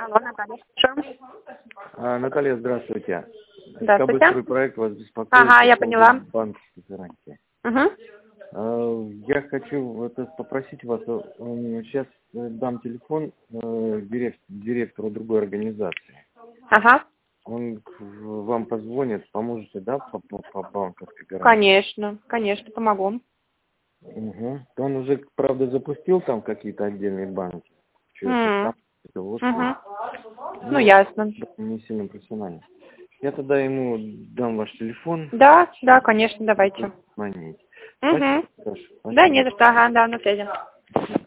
Алло, Наталья. Слушаю. Наталья, здравствуйте. Здравствуйте. КБ проект вас беспокоит. Ага, я поняла. Банковской гарантии. Угу. Я хочу попросить вас, сейчас дам телефон директору другой организации. Ага. Он вам позвонит, поможете, да, по банковской гарантии? Конечно, помогу. Угу. Он уже, правда, запустил там какие-то отдельные банки. Ну, ясно. Не сильно профессионально. Я тогда ему дам ваш телефон. Да, конечно, давайте. Звонить. Угу. Спасибо. Да, не за что, ага, да, на связи.